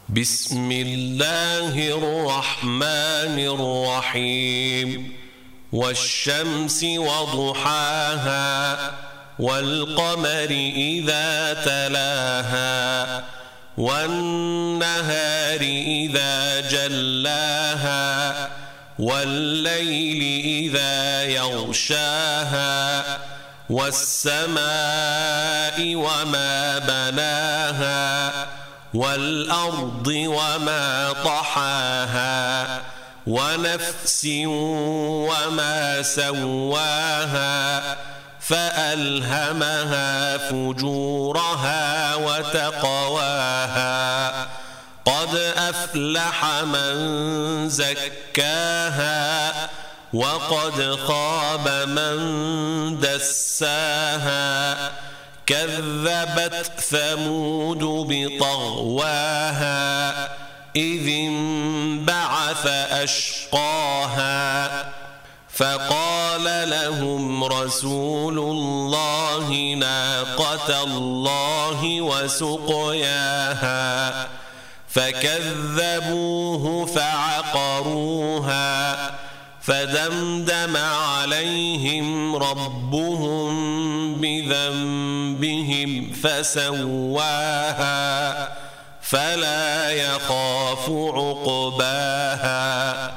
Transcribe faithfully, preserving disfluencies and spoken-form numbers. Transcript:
بسم الله الرحمن الرحيم والشمس وضحاها والقمر إذا تلاها والنهار إذا جلاها والليل إذا يغشاها والسماء وما بناها والأرض وما طحاها ونفس وما سواها فألهمها فجورها وتقواها قد أفلح من زكاها وقد خاب من دساها كذبت ثمود بطغواها إذ انبعث أشقاها فقال لهم رسول الله ناقة الله وسقياها فكذبوه فعقروها فدمدم عليهم ربهم بذنبهم فسواها فلا يخاف عقباها